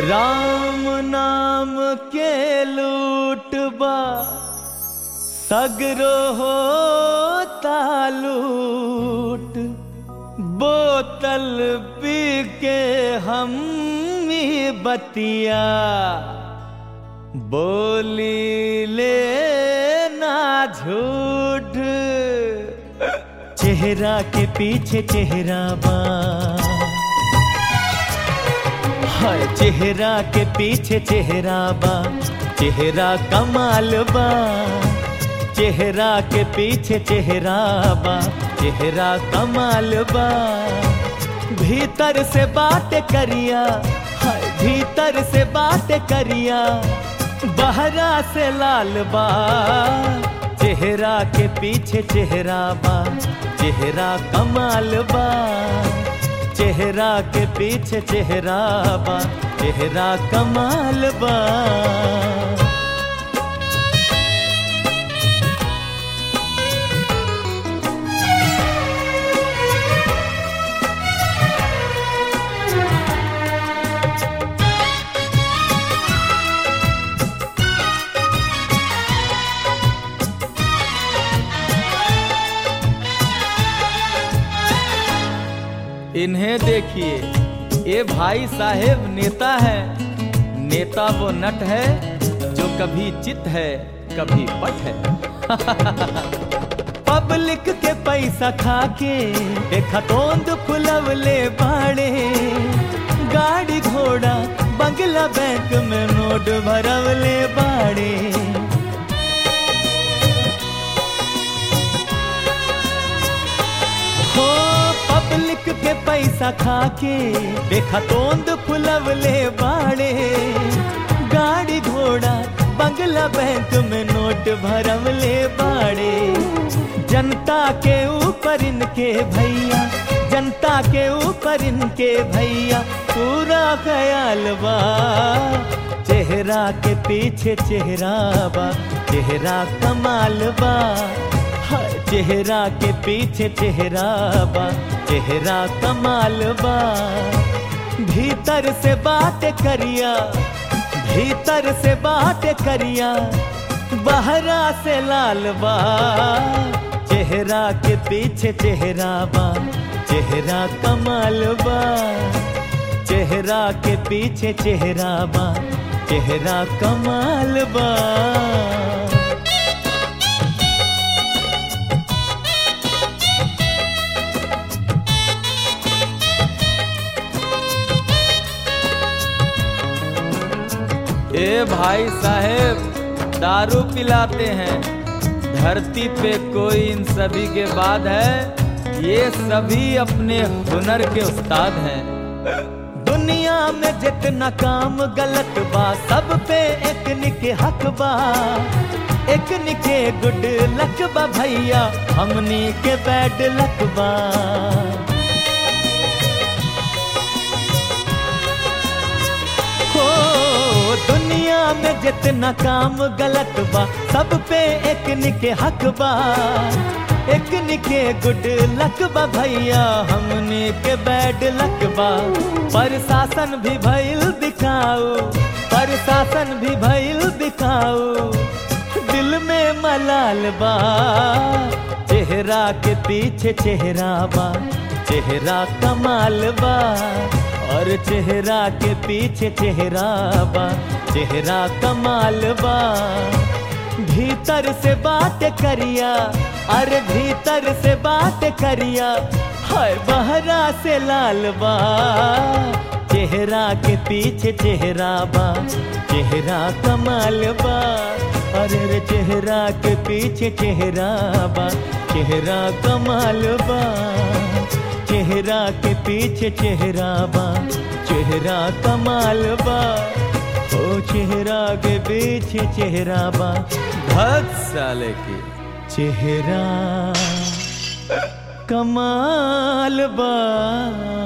राम नाम के लूटबा सगरो होता लूट। बोतल पी के हम बतिया बोली लेना झूठ। चेहरा के पीछे चेहरा बा, हाय चेहरा के पीछे चेहरा बा, चेहरा कमाल बा। चेहरा के पीछे चेहरा बा, चेहरा कमाल बा। भीतर से बात करिया, हाय भीतर से बात करिया, बहरा से लाल बा। चेहरा के पीछे चेहरा बा, चेहरा कमाल बा। चेहरा के पीछे चेहरा बा, चेहरा कमाल बा। इन्हें देखिए, ये भाई साहेब नेता है। नेता वो नट है जो कभी चित है कभी पट है। पब्लिक के पैसा खा के खतौंद फुलवले बाड़े। गाड़ी घोड़ा बंगला बैंक में नोट भरवले बाड़े। पब्लिक के पैसा खा के देखा तोंद फुलवले बाड़े। गाड़ी घोड़ा बंगला बैंक में नोट भरवले बाड़े। जनता के ऊपर इनके भैया, जनता के ऊपर इनके भैया पूरा ख्याल बा। चेहरा के पीछे चेहरा बा, चेहरा कमाल बा। चेहरा के पीछे चेहरा बा, चेहरा कमाल बा। भीतर से बात करिया, भीतर से बात करिया, बहरा से लाल बा। चेहरा के पीछे चेहरा बा, चेहरा कमाल बा। चेहरा के पीछे चेहरा बा, चेहरा कमाल बा। ए भाई साहेब दारू पिलाते हैं, धरती पे कोई इन सभी के बाद है। ये सभी अपने हुनर के उस्ताद हैं। दुनिया में जितना काम गलत बा, सब पे एक निके हक बा। एक निके गुड लक बा भैया, हमनी के बैड लक बा। दुनिया में जितना काम गलत बा, सब पे एक निके हक बा। एक निके गुड लक बा भैया, हमने के बैड लक बा। प्रशासन भी भइल दिखाओ, प्रशासन भी भइल दिखाओ, दिल में मलाल बा। चेहरा के पीछे चेहरा बा, चेहरा कमाल बा। और चेहरा के पीछे चेहरा बा, चेहरा कमाल बा। भीतर से बात करिया, अरे भीतर से बात करिया, हाय बहरा से लाल बा। चेहरा के पीछे चेहरा बा, चेहरा कमाल बा। अरे चेहरा के पीछे चेहरा बा, चेहरा कमाल बा। चेहरा के पीछे चेहरा बा, चेहरा कमाल बा। ओ चेहरा के पीछे चेहरा बा, भक्त साले की चेहरा कमाल बा।